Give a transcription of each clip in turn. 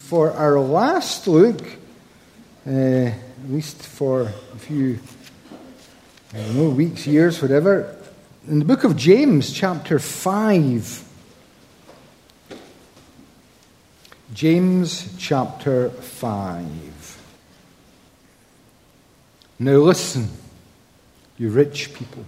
for our last look, at least for a few weeks, years, whatever, in the book of James, chapter 5. James chapter 5. Now listen, you rich people.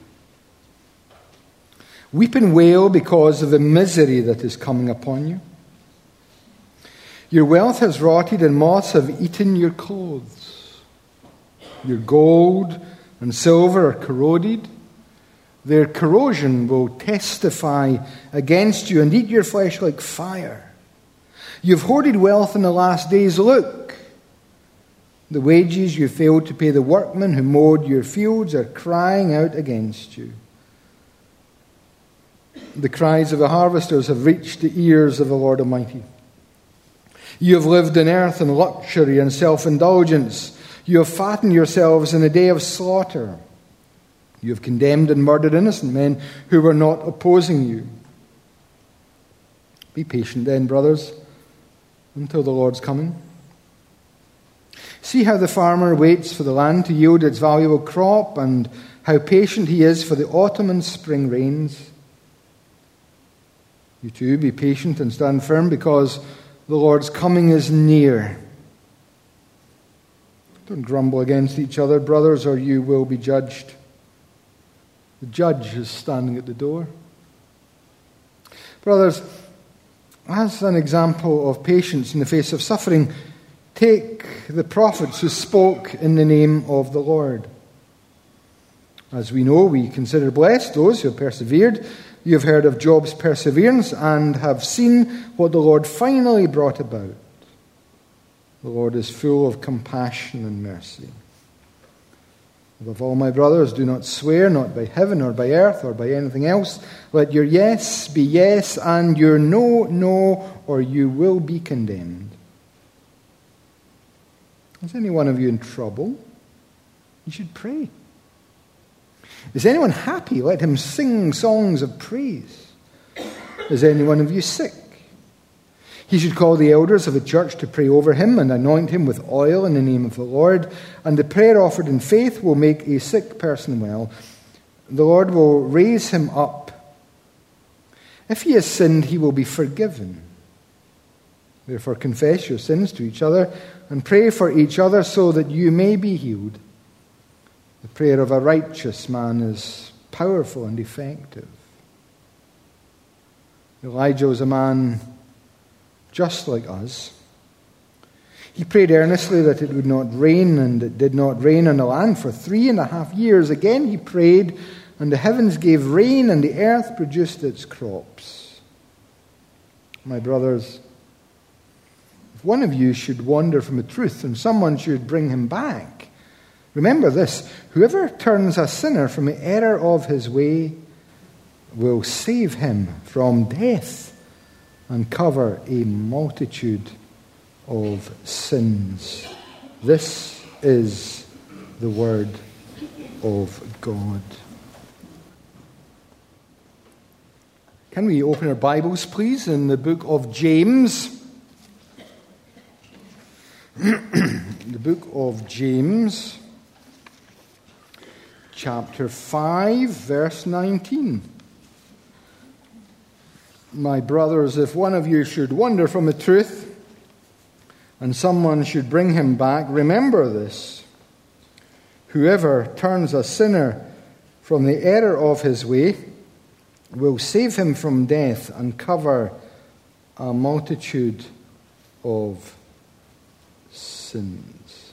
Weep and wail because of the misery that is coming upon you. Your wealth has rotted and moths have eaten your clothes. Your gold and silver are corroded. Their corrosion will testify against you and eat your flesh like fire. You've hoarded wealth in the last days. Look, the wages you failed to pay the workmen who mowed your fields are crying out against you. The cries of the harvesters have reached the ears of the Lord Almighty. You have lived on earth in luxury and self-indulgence. You have fattened yourselves in a day of slaughter. You have condemned and murdered innocent men who were not opposing you. Be patient then, brothers, until the Lord's coming. See how the farmer waits for the land to yield its valuable crop, and how patient he is for the autumn and spring rains. You too, be patient and stand firm, because the Lord's coming is near. Don't grumble against each other, brothers, or you will be judged. The judge is standing at the door. Brothers, as an example of patience in the face of suffering, take the prophets who spoke in the name of the Lord. As we know, we consider blessed those who have persevered. You have heard of Job's perseverance and have seen what the Lord finally brought about. The Lord is full of compassion and mercy. Above all, my brothers, do not swear, not by heaven or by earth or by anything else. Let your yes be yes and your no, no, or you will be condemned. Is any one of you in trouble? You should pray. Is anyone happy? Let him sing songs of praise. Is any one of you sick? He should call the elders of the church to pray over him and anoint him with oil in the name of the Lord. And the prayer offered in faith will make a sick person well. The Lord will raise him up. If he has sinned, he will be forgiven. Therefore, confess your sins to each other and pray for each other so that you may be healed. The prayer of a righteous man is powerful and effective. Elijah was a man just like us. He prayed earnestly that it would not rain, and it did not rain on the land for 3.5 years. Again he prayed, and the heavens gave rain, and the earth produced its crops. My brothers, if one of you should wander from the truth, and someone should bring him back, remember this: whoever turns a sinner from the error of his way will save him from death and cover a multitude of sins. This is the word of God. Can we open our Bibles, please, in the book of James? The book of James, chapter 5, verse 19. My brothers, if one of you should wander from the truth, and someone should bring him back, remember this: whoever turns a sinner from the error of his way will save him from death and cover a multitude of sins.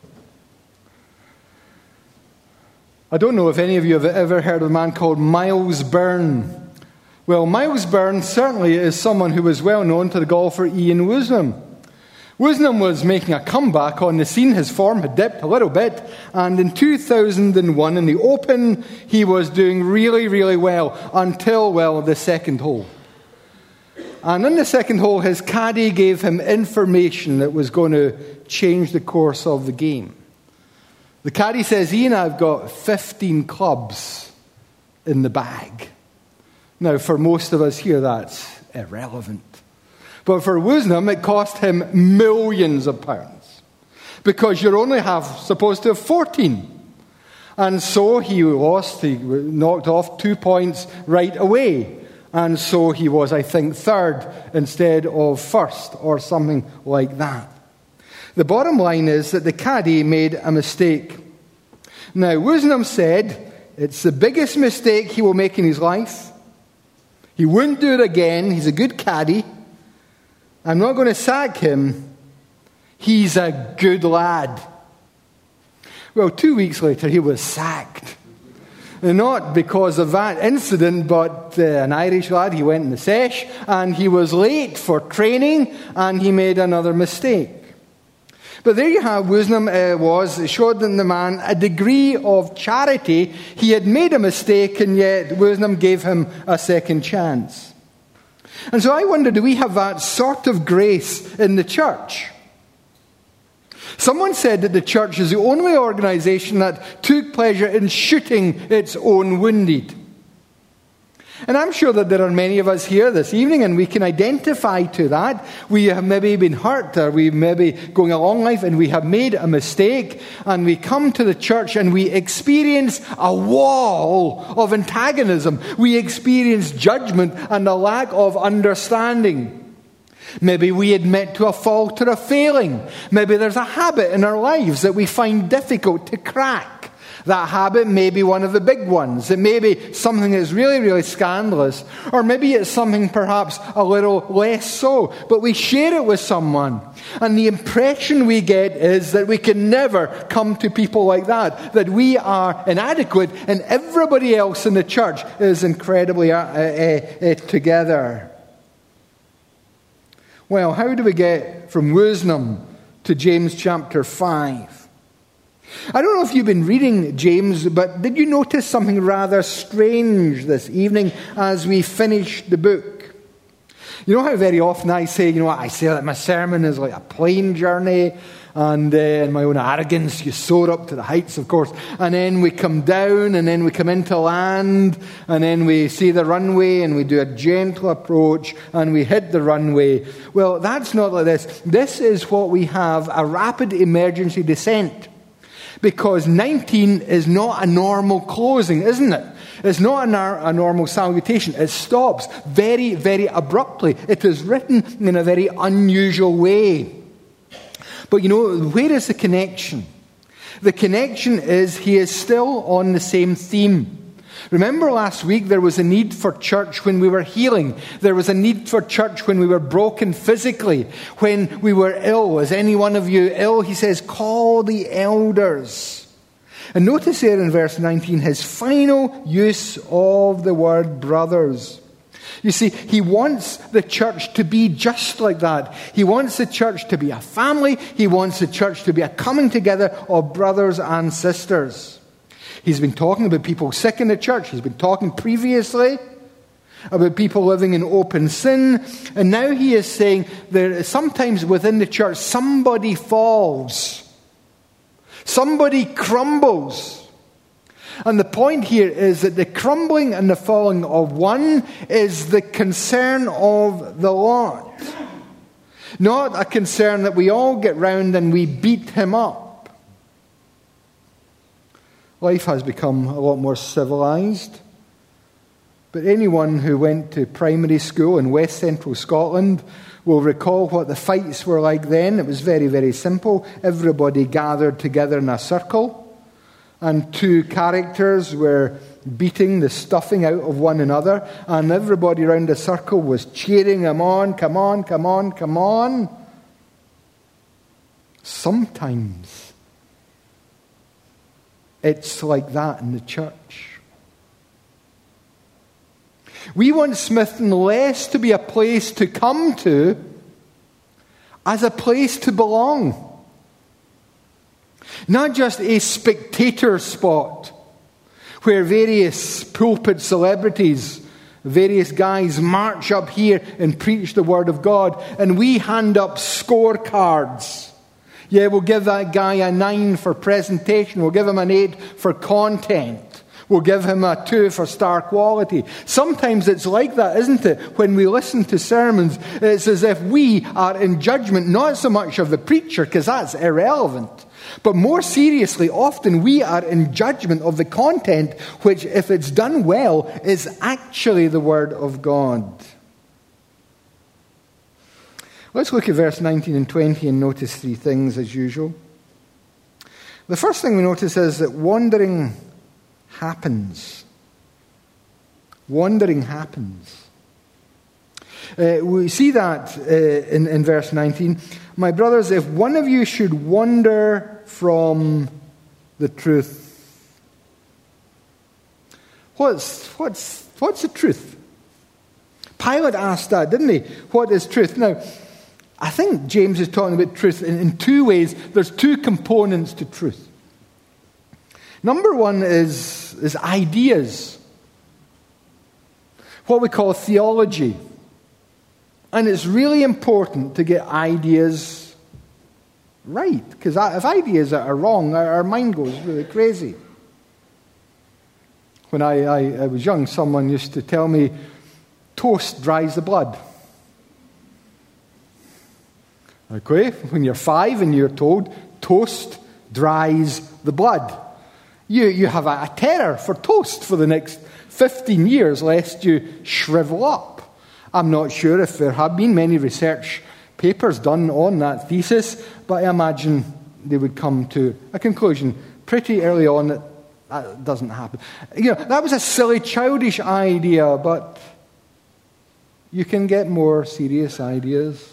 I don't know if any of you have ever heard of a man called Miles Byrne. Well, Miles Byrne certainly is someone who was well known to the golfer Ian Woosnam. Woosnam was making a comeback on the scene. His form had dipped a little bit, and in 2001 in the Open, he was doing really, really well until, the second hole. And in the second hole, his caddy gave him information that was going to change the course of the game. The caddy says, "Ian, I've got 15 clubs in the bag." Now, for most of us here, that's irrelevant. But for Wisdom, it cost him millions of pounds, because you're only supposed to have 14. And so he knocked off 2 points right away. And so he was, I think, third instead of first, or something like that. The bottom line is that the caddy made a mistake. Now, Wisdom said it's the biggest mistake he will make in his life. He wouldn't do it again. He's a good caddy. I'm not going to sack him. He's a good lad. Well, 2 weeks later, he was sacked. Not because of that incident, but an Irish lad, he went in the sesh, and he was late for training, and he made another mistake. But there you have, Wisdom it showed the man a degree of charity. He had made a mistake, and yet Wisdom gave him a second chance. And so I wonder, do we have that sort of grace in the church? Someone said that the church is the only organization that took pleasure in shooting its own wounded. And I'm sure that there are many of us here this evening, and we can identify to that. We have maybe been hurt, or we may be going along life, and we have made a mistake, and we come to the church and we experience a wall of antagonism. We experience judgment and a lack of understanding. Maybe we admit to a fault or a failing. Maybe there's a habit in our lives that we find difficult to crack. That habit may be one of the big ones. It may be something that's really, really scandalous. Or maybe it's something perhaps a little less so. But we share it with someone. And the impression we get is that we can never come to people like that. That we are inadequate and everybody else in the church is incredibly together. Well, how do we get from Wisdom to James chapter 5? I don't know if you've been reading James, but did you notice something rather strange this evening as we finish the book? You know how very often I say that my sermon is like a plane journey, and in my own arrogance, you soar up to the heights, of course, and then we come down, and then we come into land, and then we see the runway, and we do a gentle approach, and we hit the runway. Well, that's not like this. This is what we have, a rapid emergency descent. Because 19 is not a normal closing, isn't it? It's not a normal salutation. It stops very, very abruptly. It is written in a very unusual way. But where is the connection? The connection is he is still on the same theme. Remember last week there was a need for church when we were healing. There was a need for church when we were broken physically, when we were ill. Is any one of you ill? He says, call the elders. And notice there in verse 19 his final use of the word brothers. You see, he wants the church to be just like that. He wants the church to be a family. He wants the church to be a coming together of brothers and sisters. He's been talking about people sick in the church. He's been talking previously about people living in open sin. And now he is saying that sometimes within the church, somebody falls. Somebody crumbles. And the point here is that the crumbling and the falling of one is the concern of the lot. Not a concern that we all get round and we beat him up. Life has become a lot more civilized. But anyone who went to primary school in West Central Scotland will recall what the fights were like then. It was very, very simple. Everybody gathered together in a circle. And two characters were beating the stuffing out of one another. And everybody around the circle was cheering them on. Come on, come on, come on. Sometimes it's like that in the church. We want Smithton less to be a place to come to as a place to belong. Not just a spectator spot where various pulpit celebrities, various guys march up here and preach the Word of God, and we hand up scorecards. Yeah, we'll give that guy a 9 for presentation. We'll give him an 8 for content. We'll give him a 2 for star quality. Sometimes it's like that, isn't it? When we listen to sermons, it's as if we are in judgment, not so much of the preacher, because that's irrelevant, but more seriously, often we are in judgment of the content, which, if it's done well, is actually the Word of God. Let's look at verse 19 and 20 and notice 3 things as usual. The first thing we notice is that wandering happens. Wandering happens. We see that in verse 19. My brothers, if one of you should wander from the truth. What's the truth? Pilate asked that, didn't he? What is truth? Now, I think James is talking about truth in 2 ways. There's 2 components to truth. Number 1 is ideas. What we call theology. And it's really important to get ideas right. Because if ideas are wrong, our mind goes really crazy. When I was young, someone used to tell me, toast dries the blood. Okay, when you're 5 and you're told, toast dries the blood. You have a terror for toast for the next 15 years, lest you shrivel up. I'm not sure if there have been many research papers done on that thesis, but I imagine they would come to a conclusion pretty early on that doesn't happen. That was a silly, childish idea, but you can get more serious ideas.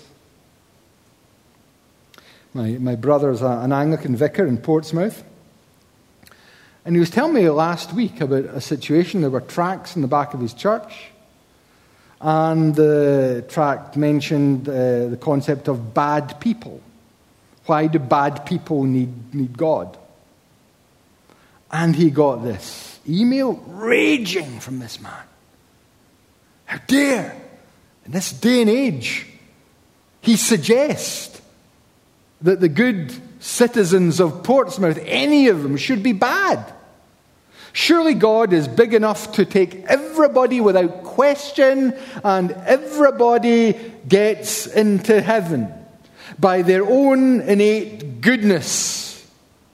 My brother's an Anglican vicar in Portsmouth. And he was telling me last week about a situation. There were tracts in the back of his church. And the tract mentioned the concept of bad people. Why do bad people need God? And he got this email raging from this man. How dare, in this day and age, he suggests that the good citizens of Portsmouth, any of them, should be bad. Surely God is big enough to take everybody without question, and everybody gets into heaven by their own innate goodness.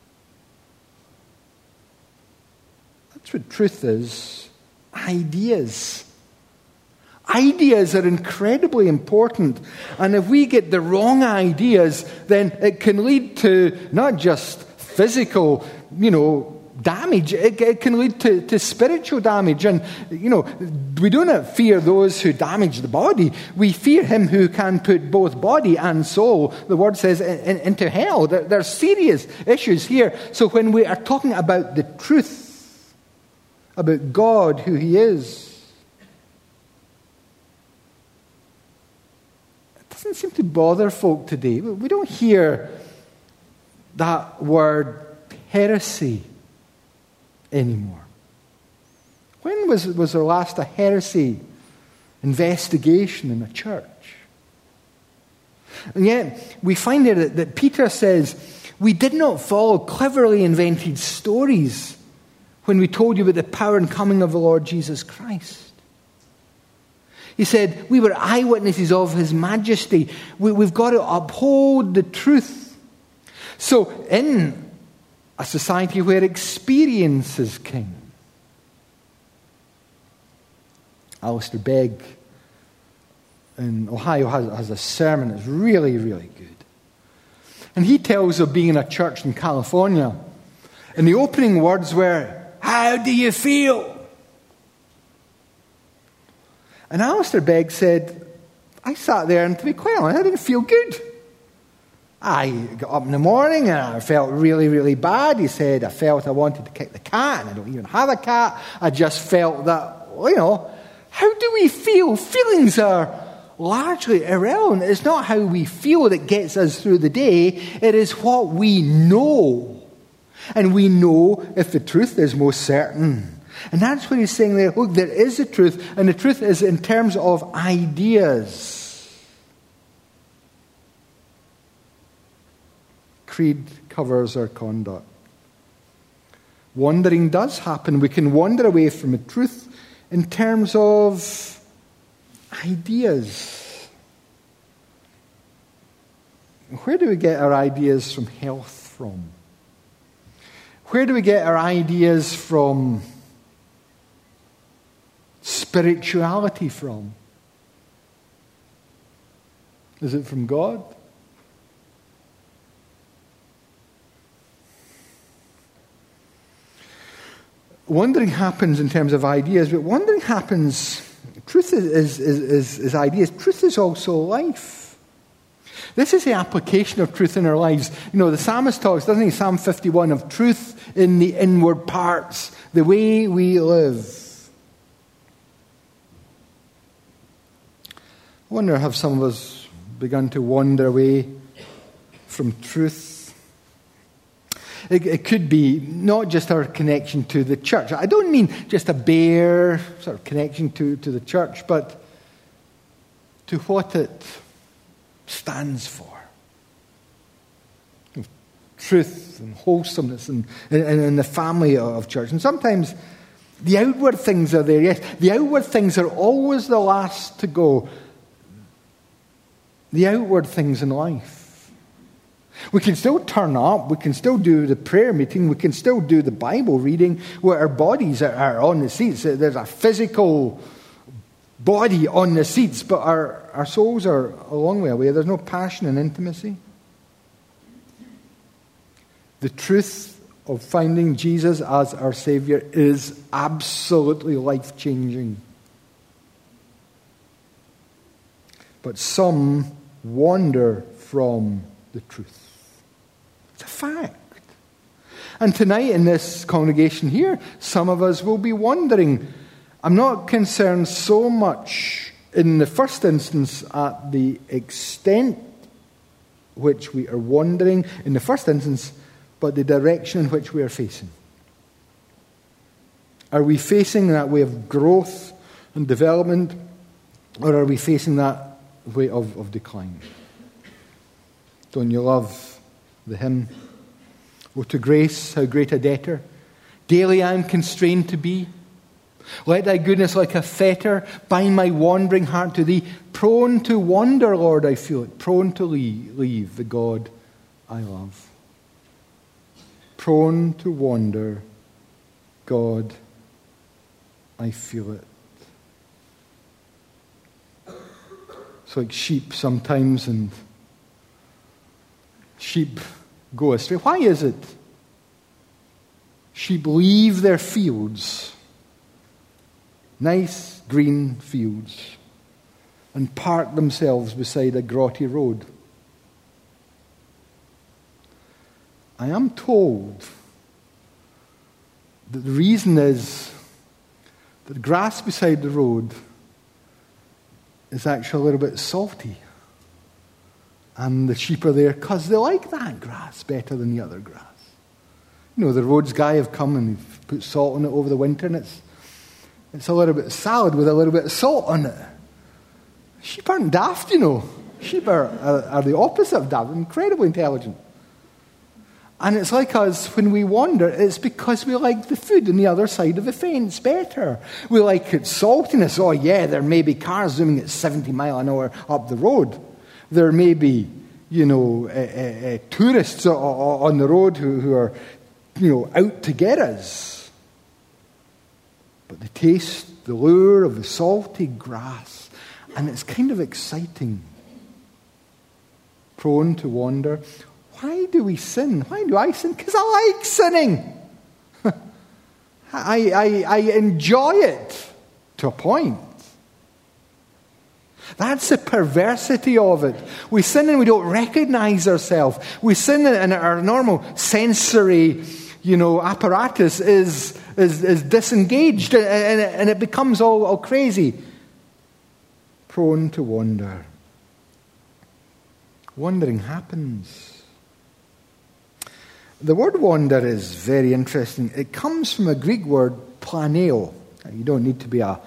That's what truth is. Ideas. Ideas are incredibly important. And if we get the wrong ideas, then it can lead to not just physical, damage. It can lead to spiritual damage. And, we do not fear those who damage the body. We fear him who can put both body and soul, the word says, into hell. There's serious issues here. So when we are talking about the truth, about God, who he is, doesn't seem to bother folk today. We don't hear that word heresy anymore. When was there last a heresy investigation in a church? And yet we find here that Peter says, we did not follow cleverly invented stories when we told you about the power and coming of the Lord Jesus Christ. He said, we were eyewitnesses of his majesty. We've got to uphold the truth. So in a society where experience is king, Alistair Begg in Ohio has a sermon that's really, really good. And he tells of being in a church in California. And the opening words were, how do you feel? And Alistair Begg said, I sat there and to be quite honest, I didn't feel good. I got up in the morning and I felt really, really bad. He said, I felt I wanted to kick the cat, and I don't even have a cat. I just felt that, how do we feel? Feelings are largely irrelevant. It's not how we feel that gets us through the day. It is what we know. And we know if the truth is most certain. And that's what he's saying there. Look, there is a truth, and the truth is in terms of ideas. Creed covers our conduct. Wandering does happen. We can wander away from the truth in terms of ideas. Where do we get our ideas from health from? Where do we get our ideas from spirituality from? Is it from God? Wandering happens in terms of ideas, but wandering happens, truth is ideas. Truth is also life. This is the application of truth in our lives. You know, the psalmist talks, doesn't he, Psalm 51, of truth in the inward parts, the way we live. I wonder, have some of us begun to wander away from truth? It could be not just our connection to the church. I don't mean just a bare sort of connection to the church, but to what it stands for. Truth and wholesomeness and the family of church. And sometimes the outward things are there, yes. The outward things are always the last to go. The outward things in life. We can still turn up, we can still do the prayer meeting, we can still do the Bible reading, where our bodies are on the seats. There's a physical body on the seats, but our souls are a long way away. There's no passion and intimacy. The truth of finding Jesus as our Savior is absolutely life-changing. But some wander from the truth. It's a fact. And tonight in this congregation here, some of us will be wondering. I'm not concerned so much in the first instance at the extent which we are wandering in the first instance, but the direction in which we are facing. Are we facing that way of growth and development, or are we facing that way of decline? Don't you love the hymn? Oh, to grace, how great a debtor daily I am constrained to be. Let thy goodness like a fetter bind my wandering heart to thee. Prone to wander, Lord, I feel it. Prone to leave the God I love. Prone to wander, God, I feel it. It's like sheep sometimes, and sheep go astray. Why is it sheep leave their fields, nice green fields, and park themselves beside a grotty road? I am told that the reason is that the grass beside the road is actually a little bit salty. And the sheep are there because they like that grass better than the other grass. You know, the roads guy have come and they've put salt on it over the winter, and it's a little bit of salad with a little bit of salt on it. Sheep aren't daft, you know. Sheep are the opposite of daft, incredibly intelligent. And it's like us, when we wander, it's because we like the food on the other side of the fence better. We like its saltiness. Oh yeah, there may be cars zooming at 70 miles an hour up the road. There may be, tourists on the road who are, out to get us. But the taste, the lure of the salty grass, and it's kind of exciting. Prone to wander. Why do we sin? Why do I sin? Because I like sinning. I enjoy it to a point. That's the perversity of it. We sin and we don't recognize ourselves. We sin and our normal sensory, apparatus is disengaged, and it becomes all crazy. Prone to wander. Wandering happens. The word wander is very interesting. It comes from a Greek word, planeo. You don't need to be a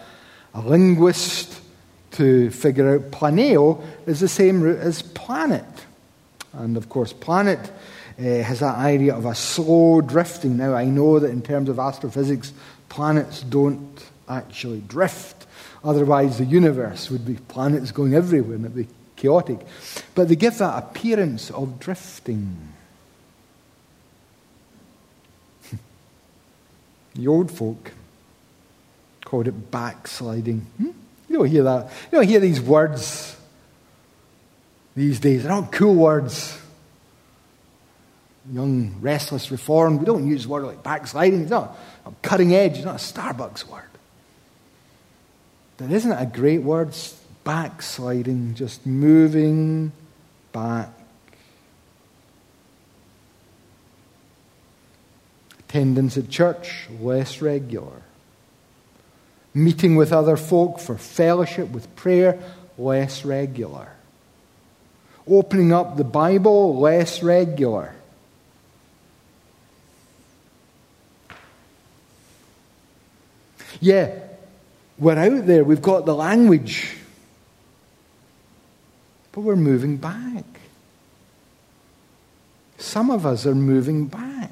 linguist to figure out planeo is the same root as planet. And of course, planet has that idea of a slow drifting. Now, I know that in terms of astrophysics, planets don't actually drift. Otherwise, the universe would be planets going everywhere and it'd be chaotic. But they give that appearance of drifting. The old folk called it backsliding. You don't hear that. You don't hear these words these days. They're not cool words. Young, restless, reformed, we don't use words like backsliding. It's not cutting edge. It's not a Starbucks word. But isn't it a great word? Backsliding, just moving back. Attendance at church, less regular. Meeting with other folk for fellowship with prayer, less regular. Opening up the Bible, less regular. Yeah, we're out there, we've got the language, but we're moving back. Some of us are moving back.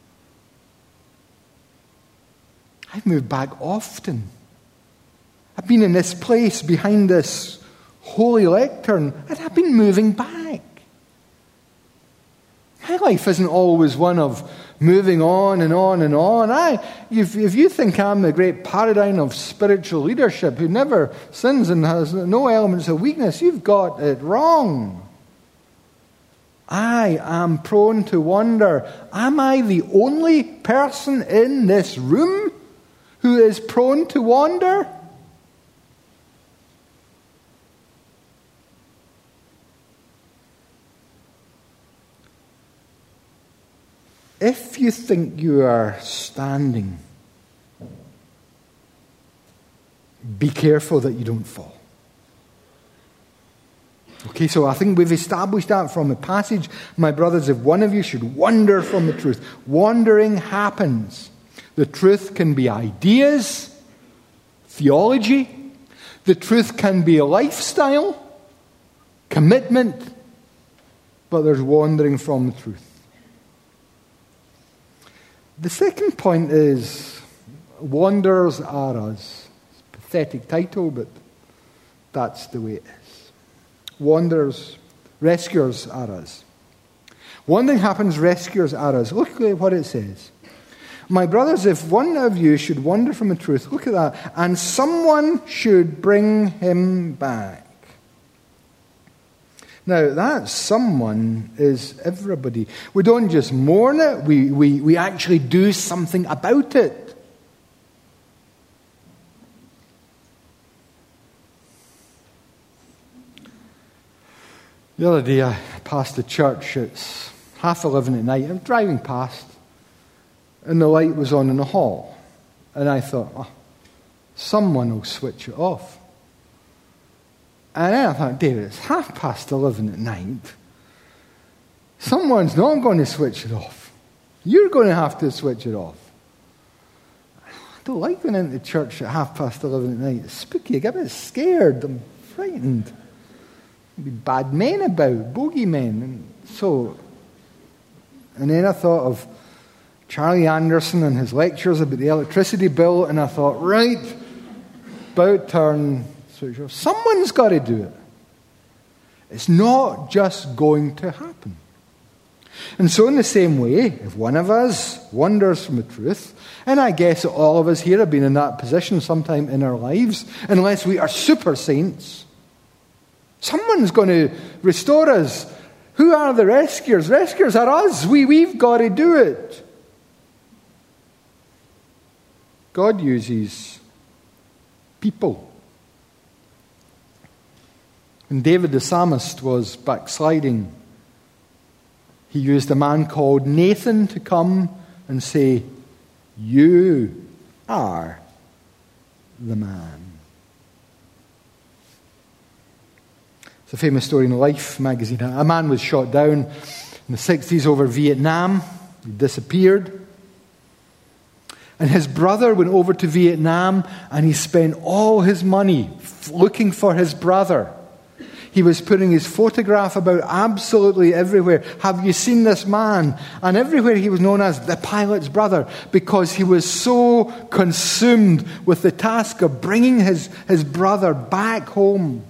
I've moved back often. I've been in this place behind this holy lectern, and I've been moving back. My life isn't always one of moving on and on and on. If you think I'm the great paradigm of spiritual leadership who never sins and has no elements of weakness, you've got it wrong. I am prone to wonder, am I the only person in this room who is prone to wander? If you think you are standing, be careful that you don't fall. Okay, so I think we've established that from the passage. My brothers, if one of you should wander from the truth, wandering happens. The truth can be ideas, theology. The truth can be a lifestyle, commitment, but there's wandering from the truth. The second point is, Wanderers Are Us. It's a pathetic title, but that's the way it is. Wanderers, rescuers are us. Wandering happens, rescuers are us. Look at what it says. My brothers, if one of you should wander from the truth, look at that, and someone should bring him back. Now, that someone is everybody. We don't just mourn it, we actually do something about it. The other day I passed the church. It's 11:30 at night. I'm driving past, and the light was on in the hall. And I thought, someone will switch it off. And then I thought, David, it's 11:30 at night. Someone's not going to switch it off. You're going to have to switch it off. I don't like going into church at 11:30 at night. It's spooky. I get a bit scared. I'm frightened. There'll be bad men about, bogeymen. And then I thought of Charlie Anderson and his lectures about the electricity bill, and I thought, right, about turn. Someone's got to do it. It's not just going to happen. And so in the same way, if one of us wanders from the truth, and I guess all of us here have been in that position sometime in our lives, unless we are super saints, someone's going to restore us. Who are the rescuers? Rescuers are us. We've got to do it. God uses people. When David the psalmist was backsliding, he used a man called Nathan to come and say, "You are the man." It's a famous story in Life magazine. A man was shot down in the 60s over Vietnam. He disappeared. And his brother went over to Vietnam and he spent all his money looking for his brother. He was putting his photograph about absolutely everywhere. Have you seen this man? And everywhere he was known as the pilot's brother, because he was so consumed with the task of bringing his brother back home.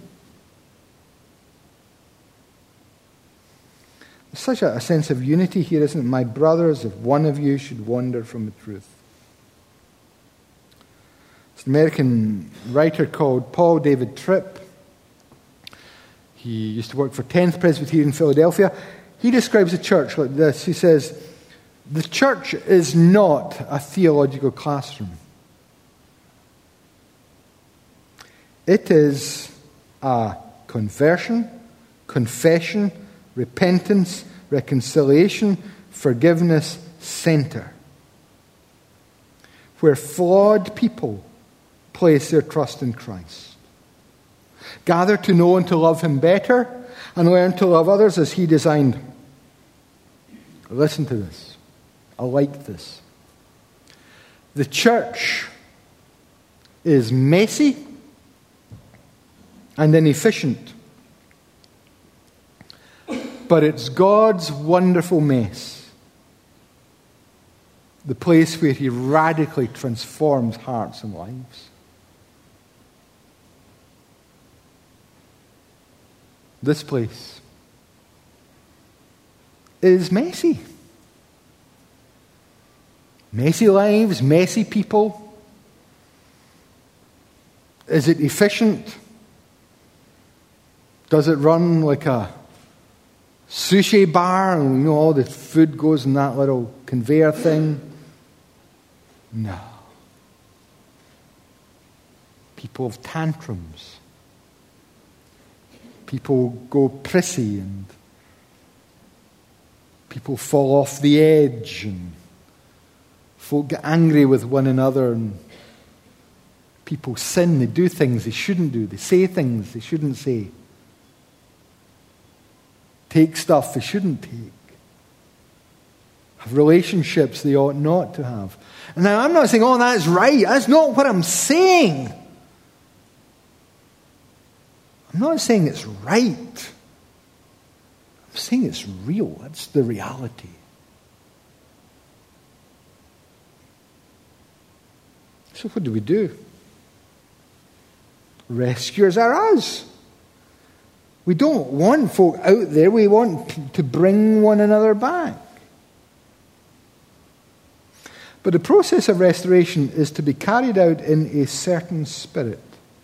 There's such a sense of unity here, isn't it? My brothers, if one of you should wander from the truth. It's an American writer called Paul David Tripp. He used to work for 10th Presbyterian in Philadelphia. He describes the church like this. He says, the church is not a theological classroom. It is a conversion, confession, repentance, reconciliation, forgiveness center, where flawed people place their trust in Christ, gather to know and to love Him better, and learn to love others as He designed. Listen to this. I like this. The church is messy and inefficient, but it's God's wonderful mess, the place where He radically transforms hearts and lives. This place is messy. Messy lives, messy people. Is it efficient? Does it run like a sushi bar and all the food goes in that little conveyor thing? No. People have tantrums. People go prissy and people fall off the edge and folk get angry with one another and people sin. They do things they shouldn't do. They say things they shouldn't say. Take stuff they shouldn't take. Have relationships they ought not to have. And now I'm not saying, oh, that's right. That's not what I'm saying. I'm not saying it's right. I'm saying it's real. That's the reality. So what do we do? Rescuers are us. We don't want folk out there. We want to bring one another back. But the process of restoration is to be carried out in a certain spirit.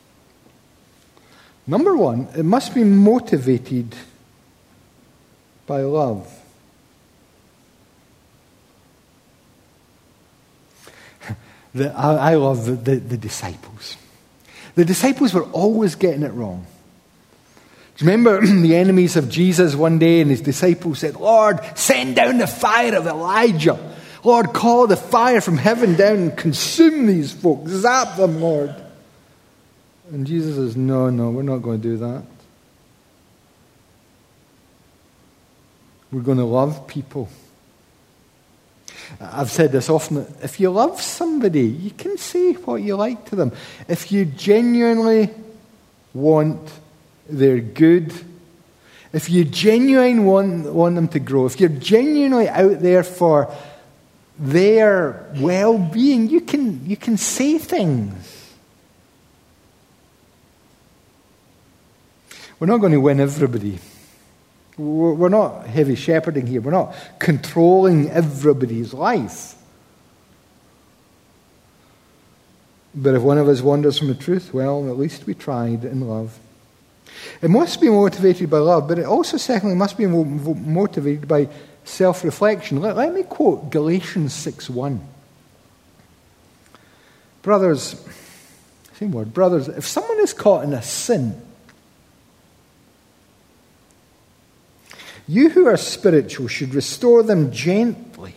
Number one, it must be motivated by love. I love the disciples. The disciples were always getting it wrong. Do you remember the enemies of Jesus one day, and his disciples said, Lord, send down the fire of Elijah. Lord, call the fire from heaven down and consume these folks. Zap them, Lord. And Jesus says, no, we're not going to do that. We're going to love people. I've said this often. If you love somebody, you can say what you like to them. If you genuinely want their good, if you genuinely want them to grow, if you're genuinely out there for their well-being, you can say things. We're not going to win everybody. We're not heavy shepherding here. We're not controlling everybody's life. But if one of us wanders from the truth, well, at least we tried in love. It must be motivated by love, but it also secondly must be motivated by self-reflection. Let me quote Galatians 6:1. Brothers, same word, brothers, if someone is caught in a sin, you who are spiritual should restore them gently.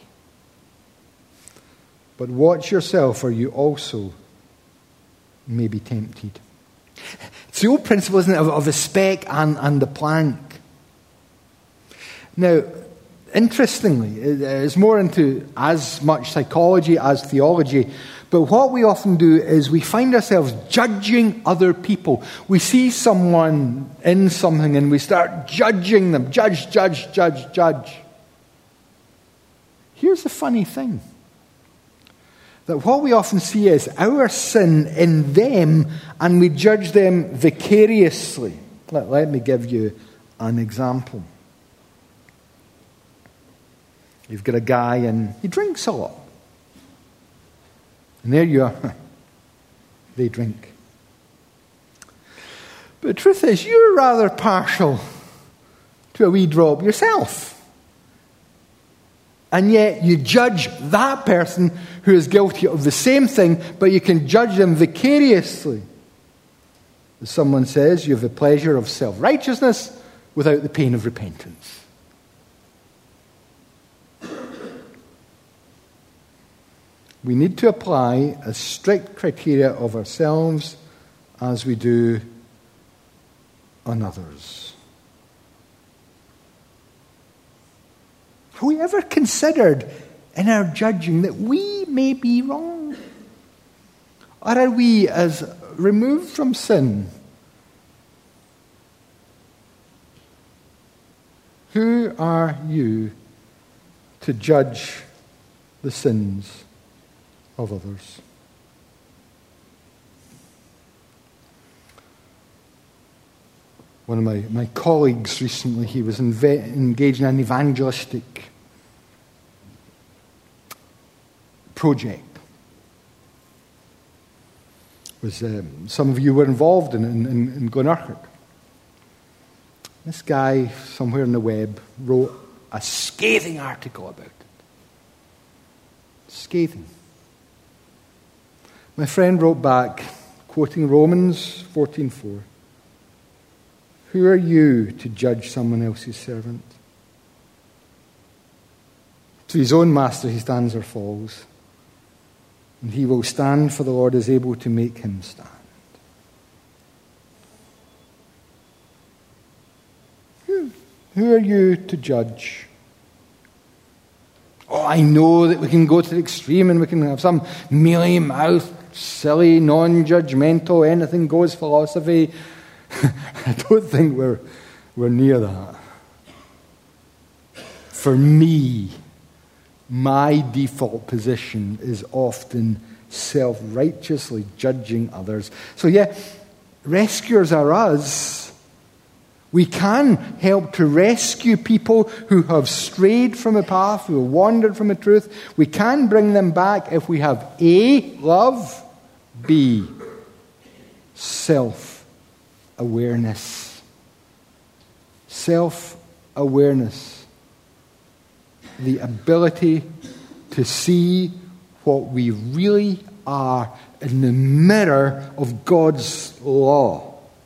But watch yourself, or you also may be tempted. It's the old principle, isn't it, of the speck and the plank. Now, interestingly, it's more into as much psychology as theology. But what we often do is we find ourselves judging other people. We see someone in something and we start judging them. Judge. Here's the funny thing. That what we often see is our sin in them, and we judge them vicariously. Let me give you an example. You've got a guy and he drinks a lot. And there you are. They drink. But the truth is, you're rather partial to a wee drop yourself. And yet you judge that person who is guilty of the same thing, but you can judge them vicariously. As someone says, you have the pleasure of self-righteousness without the pain of repentance. We need to apply as strict criteria of ourselves as we do on others. Have we ever considered in our judging that we may be wrong? Or are we as removed from sin? Who are you to judge the sins of others? One of my colleagues recently, he was engaged in an evangelistic project. Some of you were involved in Glenurquhart. This guy, somewhere on the web, wrote a scathing article about it. Scathing. My friend wrote back, quoting Romans 14:4. Who are you to judge someone else's servant? To his own master he stands or falls, and he will stand, for the Lord is able to make him stand. Who are you to judge? Oh, I know that we can go to the extreme and we can have some mealy-mouthed, silly, non-judgmental, anything-goes philosophy. I don't think we're near that. For me, my default position is often self-righteously judging others. So yeah, rescuers are us. We can help to rescue people who have strayed from the path, who have wandered from the truth. We can bring them back if we have A, love, B, self-awareness. Self-awareness. The ability to see what we really are in the mirror of God's law.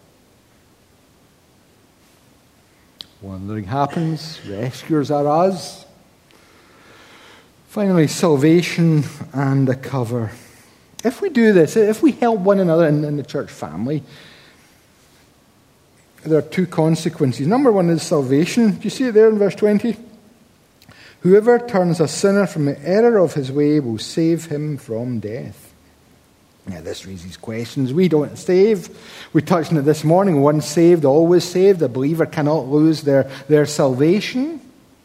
Wandering happens, rescuers are us. Finally, salvation and a cover. If we do this, if we help one another in the church family, there are two consequences. Number one is salvation. Do you see it there in verse 20? Whoever turns a sinner from the error of his way will save him from death. Now, this raises questions. We don't save. We touched on it this morning. Once saved, always saved. A believer cannot lose their salvation.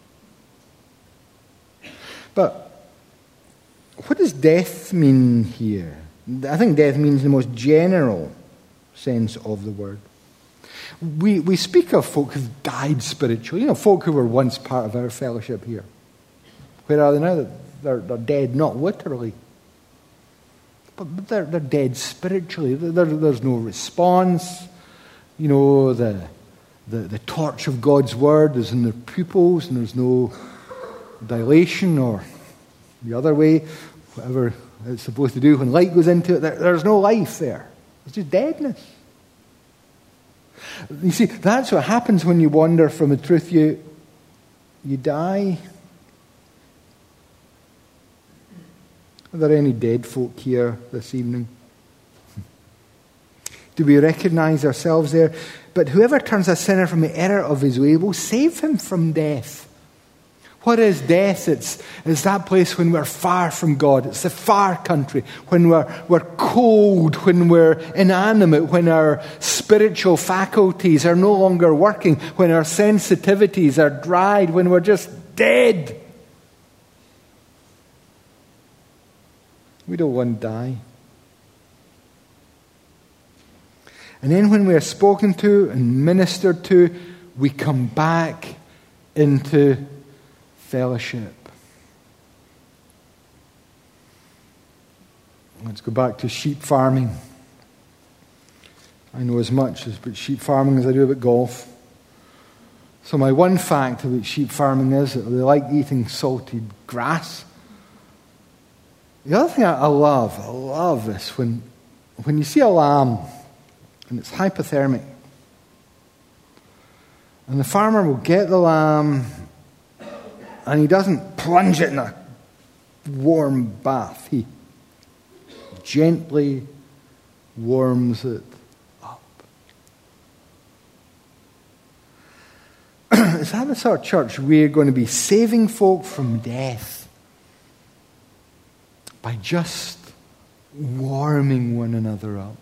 But what does death mean here? I think death means the most general sense of the word. We speak of folk who've died spiritually. Folk who were once part of our fellowship here. Where are they now? They're dead, not literally. But they're dead spiritually. There's no response. The torch of God's word is in their pupils, and there's no dilation or the other way, whatever it's supposed to do when light goes into it. There's no life there. It's just deadness. You see, that's what happens when you wander from the truth. You die. Are there any dead folk here this evening? Do we recognize ourselves there? But whoever turns a sinner from the error of his way will save him from death. What is death? It's that place when we're far from God. It's the far country, when we're cold, when we're inanimate, when our spiritual faculties are no longer working, when our sensitivities are dried, when we're just dead. We don't want to die. And then when we are spoken to and ministered to, we come back into fellowship. Let's go back to sheep farming. I know as much about sheep farming as I do about golf. So my one fact about sheep farming is that they like eating salted grass. The other thing I love this, when you see a lamb and it's hypothermic, and the farmer will get the lamb and he doesn't plunge it in a warm bath. He gently warms it up. Is that the sort of church we're going to be saving folk from death by just warming one another up?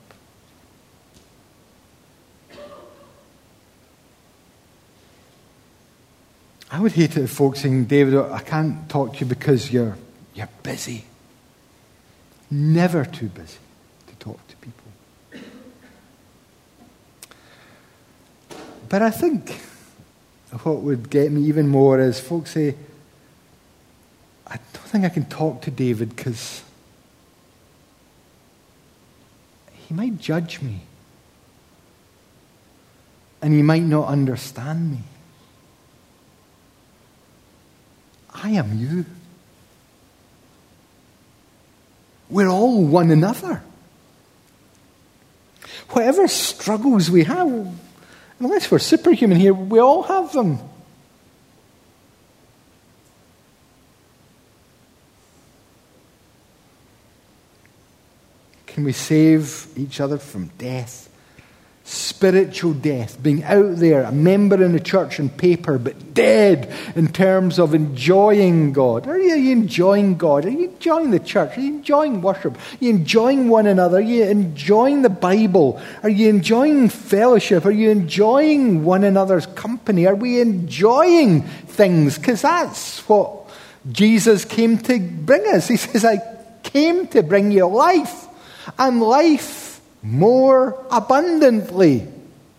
I would hate it if folks saying, David, I can't talk to you because you're busy. Never too busy to talk to people. But I think what would get me even more is folks say, I don't think I can talk to David because he might judge me. And he might not understand me. I am you. We're all one another. Whatever struggles we have, unless we're superhuman here, we all have them. Can we save each other from death? Spiritual death, being out there, a member in the church on paper, but dead in terms of enjoying God. Are you enjoying God? Are you enjoying the church? Are you enjoying worship? Are you enjoying one another? Are you enjoying the Bible? Are you enjoying fellowship? Are you enjoying one another's company? Are we enjoying things? Because that's what Jesus came to bring us. He says, I came to bring you life, and life more abundantly.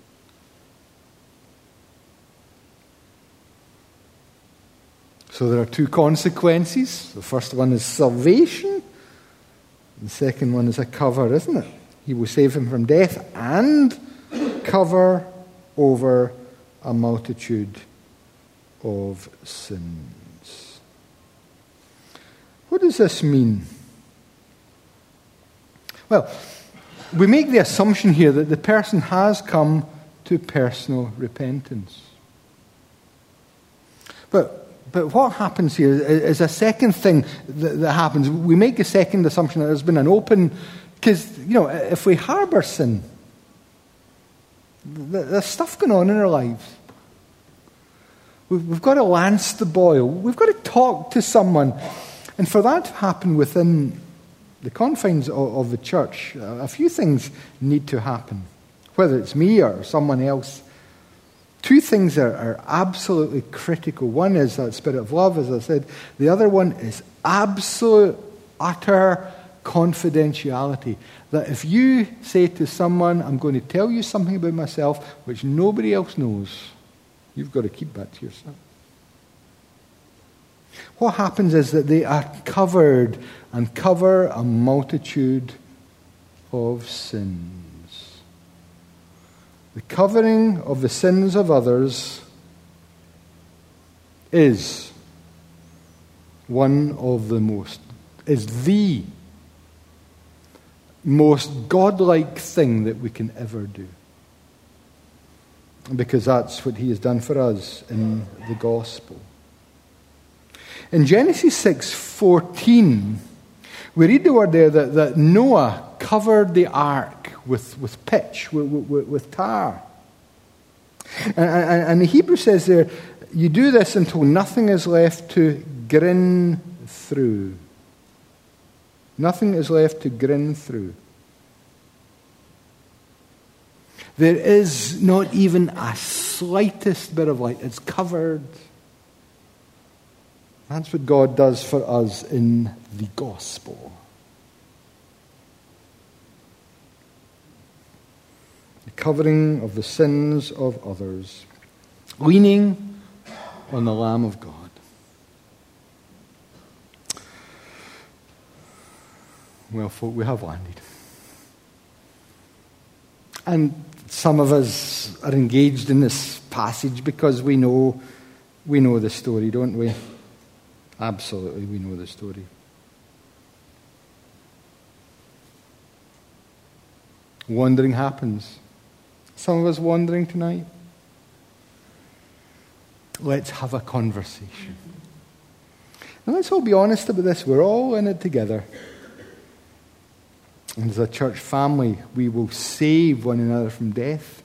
So there are two consequences. The first one is salvation. The second one is a cover, isn't it? He will save him from death and cover over a multitude of sins. What does this mean? Well, we make the assumption here that the person has come to personal repentance. But what happens here is a second thing that happens. We make a second assumption that there's been an open... Because, if we harbour sin, there's stuff going on in our lives. We've got to lance the boil. We've got to talk to someone. And for that to happen within the confines of the church, a few things need to happen. Whether it's me or someone else. Two things are absolutely critical. One is that spirit of love, as I said. The other one is absolute, utter confidentiality. That if you say to someone, I'm going to tell you something about myself which nobody else knows, you've got to keep that to yourself. What happens is that they are covered and cover a multitude of sins. The covering of the sins of others is the most godlike thing that we can ever do. Because that's what he has done for us in the gospel. In Genesis 6:14, we read the word there that Noah covered the ark with pitch, with tar. And the Hebrew says there, You do this until nothing is left to grin through. Nothing is left to grin through. There is not even a slightest bit of light. It's covered. That's what God does for us in the gospel. The covering of the sins of others. Leaning on the Lamb of God. Well, folk, we have landed. And some of us are engaged in this passage because we know the story, don't we? Absolutely, we know the story. Wandering happens. Some of us wandering tonight. Let's have a conversation. And let's all be honest about this. We're all in it together. And as a church family, we will save one another from death.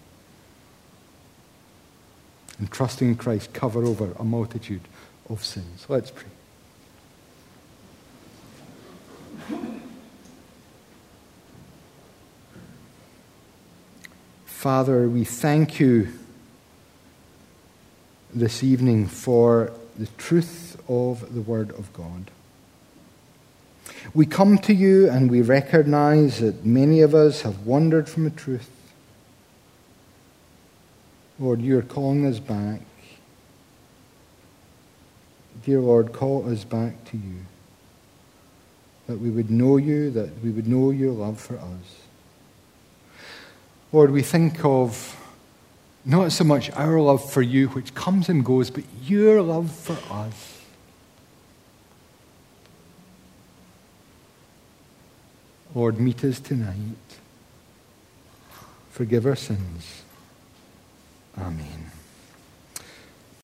And trusting in Christ, cover over a multitude of sins. Let's pray. Father, we thank you this evening for the truth of the Word of God. We come to you and we recognize that many of us have wandered from the truth. Lord, you are calling us back. Dear Lord, call us back to you. That we would know you, that we would know your love for us. Lord, we think of not so much our love for you, which comes and goes, but your love for us. Lord, meet us tonight. Forgive our sins. Amen.